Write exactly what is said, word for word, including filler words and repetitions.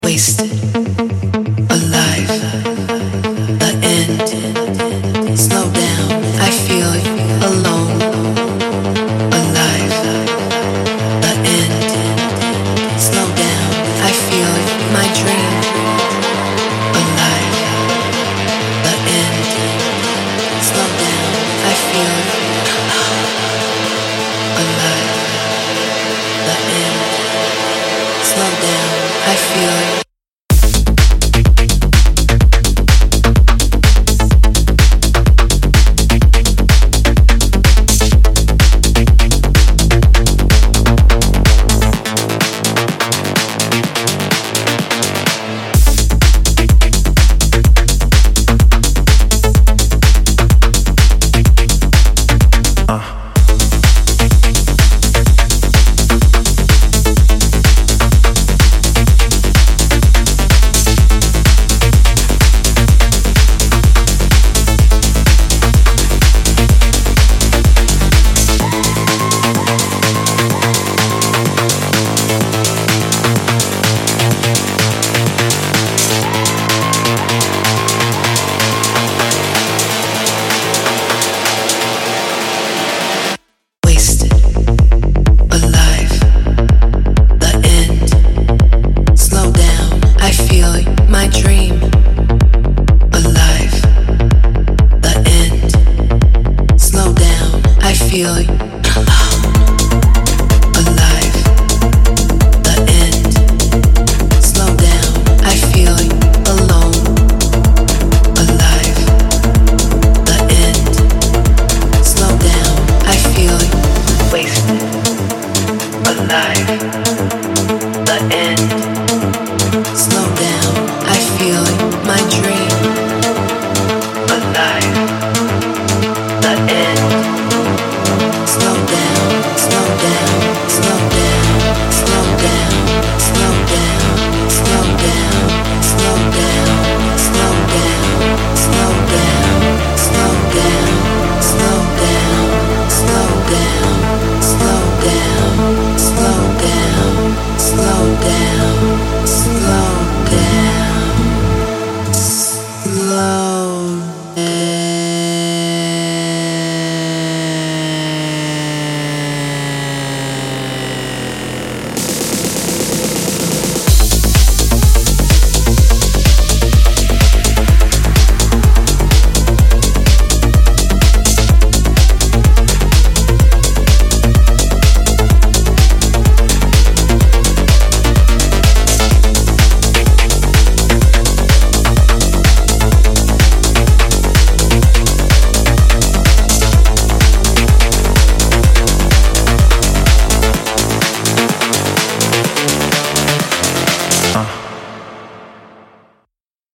Wasted, alive, the end. Slow down, I feel alone. Alive, the end. Slow down, I feel my dream. Alive, the end. Slow down, I feel alive, the end. Slow down, I feel. My dream.